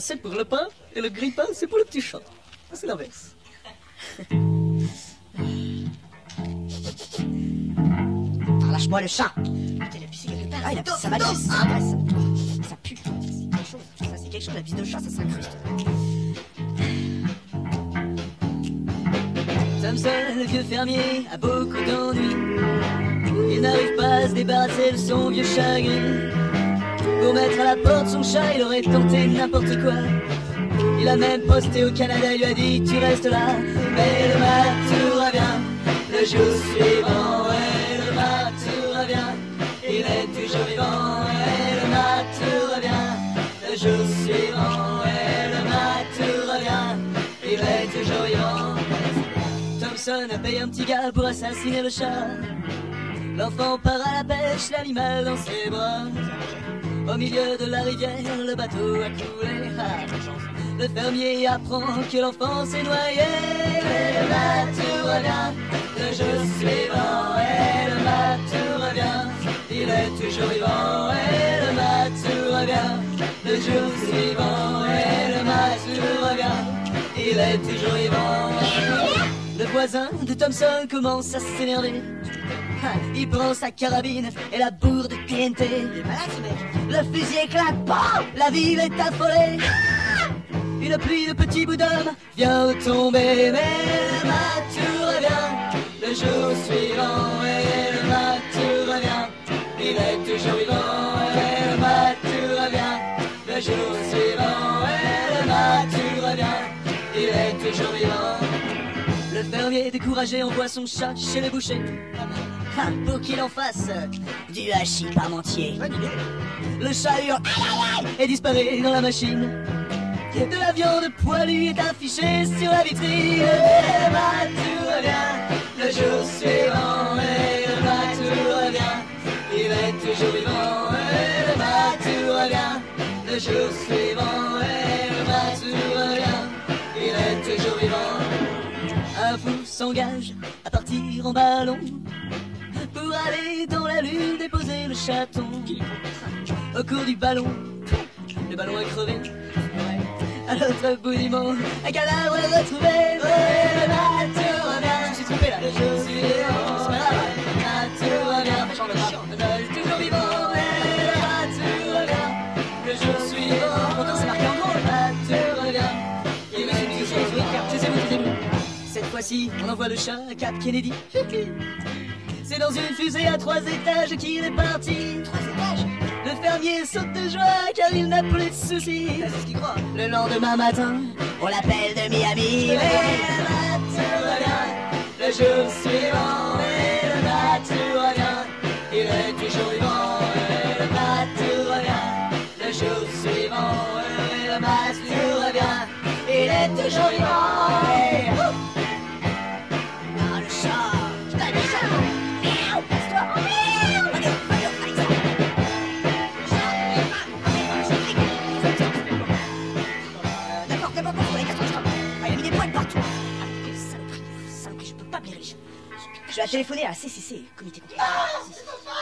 c'est pour le pain, et le grille-pain, c'est pour le petit chat. C'est l'inverse. Lâche-moi le chat. Putain, il a pissé quelque part. Ah, il a pissé sa valise. Ça pue. Ça, c'est quelque chose, la pisse de chat, ça s'incruste. Thompson, le vieux fermier, a beaucoup d'ennuis. Il n'arrive pas à se débarrasser de son vieux chagrin. Pour mettre à la porte son chat, il aurait tenté n'importe quoi. Il a même posté au Canada, il lui a dit tu restes là. Mais le matou revient, le jour suivant. Ouais, le matou revient, il est toujours vivant. Ouais, le matou revient, le jour suivant. Ouais, le matou revient, il est toujours vivant. Thompson a payé un petit gars pour assassiner le chat. L'enfant part à la pêche, l'animal dans ses bras. Au milieu de la rivière, le bateau a coulé. Le fermier apprend que l'enfant s'est noyé. Et le bateau revient, le jour suivant. Et le bateau revient, il est toujours vivant. Et le bateau revient, le jour suivant. Et le bateau revient, il est toujours vivant. Le voisin de Thompson commence à s'énerver. Il prend sa carabine et la bourre de TNT. Il est malade, ce mec. Le fusil éclate, bam, la ville est affolée. Une pluie de petits bouts d'hommes vient de tomber. Mais le matou revient, le jour suivant. Et le matou revient, il est toujours vivant. Et le matou revient, le jour suivant. Et le matou revient, il est toujours vivant. Le fermier découragé envoie son chat chez le boucher. Pour qu'il en fasse Du hachis parmentier. Le chat hurle et disparaît dans la machine. De la viande poilue est affichée sur la vitrine. Et le matou revient, le jour suivant. Et le matou revient, il est toujours vivant. Et le matou revient, le jour suivant. Et le matou revient, il est toujours vivant. Un fou s'engage à partir en ballon pour aller dans la lune déposer le chaton. Au cours du ballon, le ballon a crevé. À l'autre bout du monde, un cadavre est retrouvé. Ouais, le matou revient. Je suis trompé là. Le jour suivant, c'est pas grave. Le matou revient. Le Noël toujours vivant. Ouais, le matou revient. Le jour suivant. Pourtant c'est marqué en gros. Le matou revient. Et oui, c'est nous. Cette fois-ci, on envoie le chat à Cap Kennedy. C'est dans une fusée à 3 étages qu'il est parti. 3 étages. Le fermier saute de joie car il n'a plus de soucis. C'est ce qu'il croit. Le lendemain matin, On l'appelle de Miami. le matou revient. Le jour suivant, et le matou revient. Il est toujours vivant, et le matou revient. Le jour suivant, et le matou revient. Il est toujours vivant. Ah, le chat. Putain, le chat. Miaou, passe-toi. Miaou. Allez, Alexandre. D'accord, pour les 4 ans. Ah, il a mis des poils partout. Ah, quelle saloperie, je peux pas me les riches. Je vais téléphoner à la CCC, comité.